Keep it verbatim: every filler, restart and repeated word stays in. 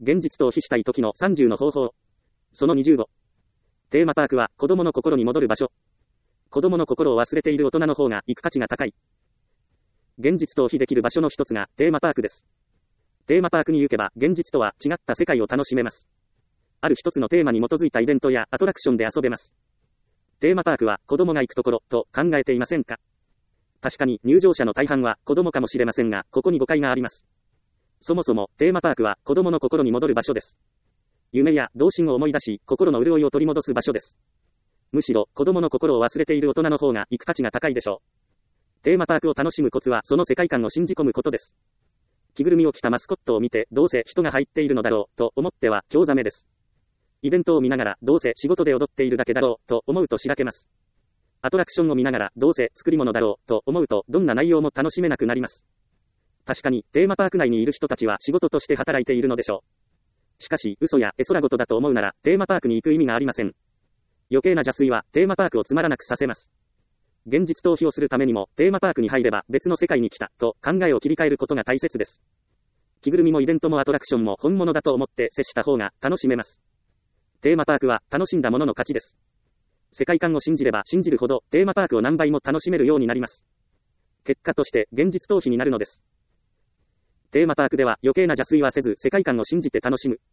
現実逃避したい時のさんじゅうの方法。そのにじゅうご。テーマパークは子供の心に戻る場所。子供の心を忘れている大人の方が行く価値が高い。現実逃避できる場所の一つがテーマパークです。テーマパークに行けば現実とは違った世界を楽しめます。ある一つのテーマに基づいたイベントやアトラクションで遊べます。テーマパークは子供が行くところと考えていませんか？確かに入場者の大半は子供かもしれませんが、ここに誤解があります。そもそもテーマパークは子供の心に戻る場所です。夢や童心を思い出し、心の潤いを取り戻す場所です。むしろ子供の心を忘れている大人の方が行く価値が高いでしょう。テーマパークを楽しむコツはその世界観を信じ込むことです。着ぐるみを着たマスコットを見て、どうせ人が入っているのだろうと思っては興ざめです。イベントを見ながら、どうせ仕事で踊っているだけだろうと思うとしらけます。アトラクションを見ながら、どうせ作り物だろうと思うと、どんな内容も楽しめなくなります。確かに、テーマパーク内にいる人たちは仕事として働いているのでしょう。しかし、嘘や絵空事だと思うなら、テーマパークに行く意味がありません。余計な邪推は、テーマパークをつまらなくさせます。現実逃避をするためにも、テーマパークに入れば別の世界に来た、と考えを切り替えることが大切です。着ぐるみもイベントもアトラクションも本物だと思って接した方が楽しめます。テーマパークは楽しんだものの勝ちです。世界観を信じれば信じるほどテーマパークを何倍も楽しめるようになります。結果として現実逃避になるのです。テーマパークでは余計な邪推はせず世界観を信じて楽しむ。